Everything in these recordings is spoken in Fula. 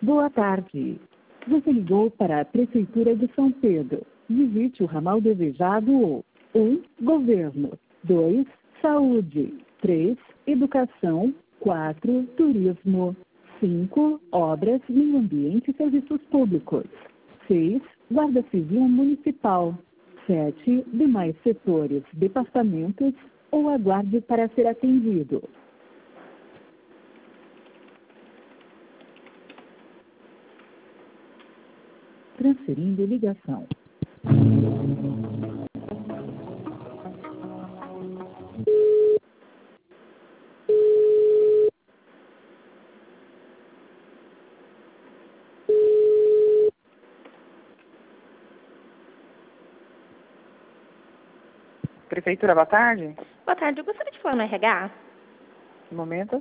Boa tarde. Você ligou para a Prefeitura de São Pedro. Visite o ramal desejado ou 1. Governo. 2. Saúde. 3. Educação. 4. Turismo. 5. Obras, meio ambiente e serviços públicos. 6. Guarda Civil Municipal. 7. Demais setores, departamentos ou aguarde para ser atendido. Transferindo ligação. Prefeitura, boa tarde. Boa tarde, eu gostaria de falar no RH. Um momento.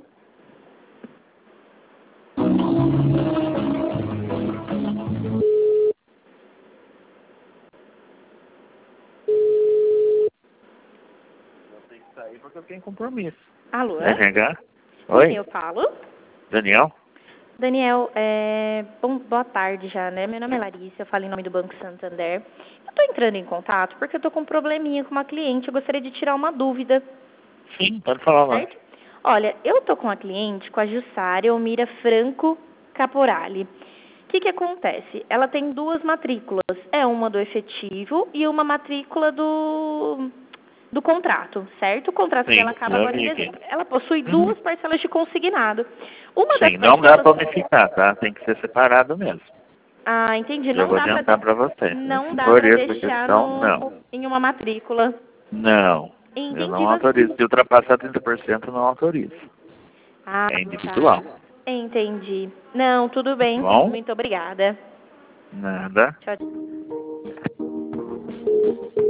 Eu tenho que sair porque eu tenho compromisso. Alô? RH? Com Oi? quem eu falo? Daniel? Daniel, boa tarde já, né? Meu nome é Larissa, eu falo em nome do Banco Santander. Eu tô entrando em contato porque eu tô com um probleminha com uma cliente, eu gostaria de tirar uma dúvida. Sim, pode falar lá. Certo? Olha, eu tô com a cliente, com a Jussara Elmira Franco Caporali. O que acontece? Ela tem 2 matrículas. É uma do efetivo e uma matrícula do contrato, certo? O contrato Sim, dela acaba já agora em vi aqui. dezembro. Ela possui 2 parcelas de consignado. Uma das Sim, não dá parcelas... para unificar, tá? Tem que ser separado mesmo. Ah, entendi. Já Não vou dá adiantar para você. não Se dá for para essa deixar questão, não. em uma matrícula. Não. Eu Entendi. não autorizo. Se ultrapassar 30%, não autorizo. Ah, É individual. tá. Entendi. Não, tudo bem. Tá bom? Muito obrigada. Nada. Tchau.